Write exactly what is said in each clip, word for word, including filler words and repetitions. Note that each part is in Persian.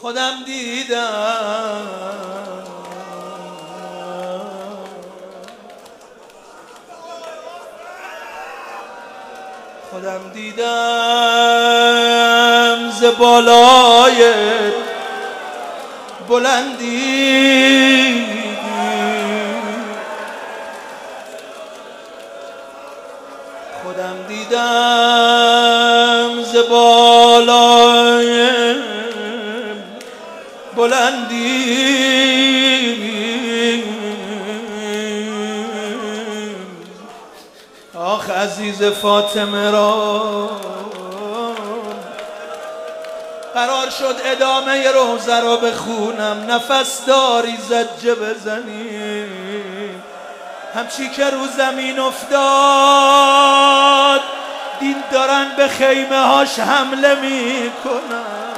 خودم دیدم خودم دیدم ز بالای بلندی خودم دیدم ز بالای بلندی آخ عزیز فاطمه را قرار شد ادامه روزه را بخونم، نفس داری زجه بزنی، همچی که رو زمین افتاد دید دارن به خیمه هاش حمله می کنن،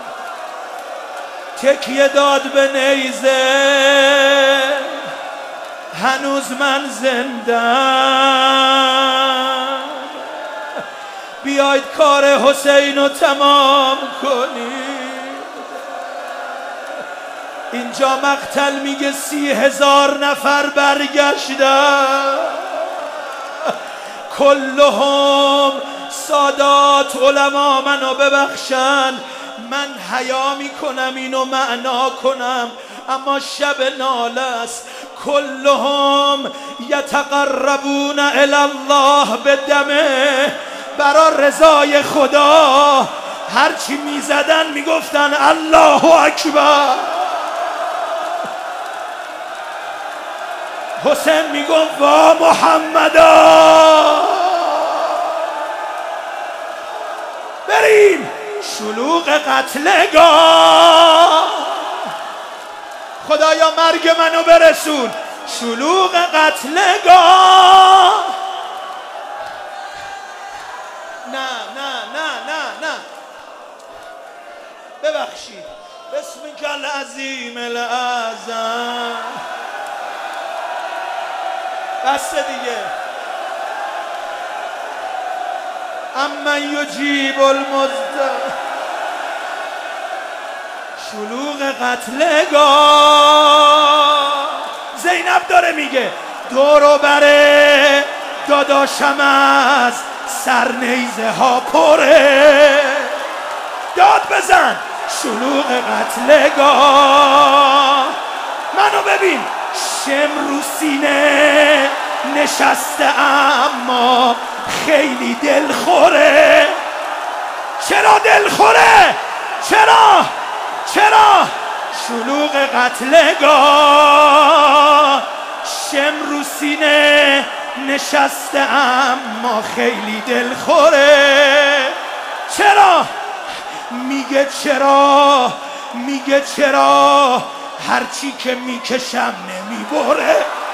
تکیه داد به نیزه، هنوز من زندم، بیاید کار حسین رو تمام کنید. اینجا مقتل میگه سی هزار نفر برگشتن، کلهم سادات علما منو ببخشن، من حیا میکنم اینو معنا کنم، اما شب ناله است. کلهم یتقربون الی الله بدمه، برا رضای خدا هرچی میزدن میگفتن الله اکبر. حسین میگفت وا محمدا. بریم شلوغ قتلگاه، خدایا مرگ منو برسون. شلوغ قتلگاه، نه نه نه نه نه ببخشید، بسمک العظیم الاعظم. بس دیگه. اما یجیب المضطر. شلوغ قتلگاه. زینب داره میگه دورو بره داداشم از سر نیزه ها پره، داد بزن. شلوغ قتلگاه، منو ببین شم رو سینه نشسته اما خیلی دلخوره. چرا دلخوره؟ چرا؟ چرا؟ شلوغ قتلگاه، شم رو سینه نشسته اما خیلی دلخوره. چرا؟ میگه چرا؟ میگه چرا؟ هرچی که میکشم نمیبره.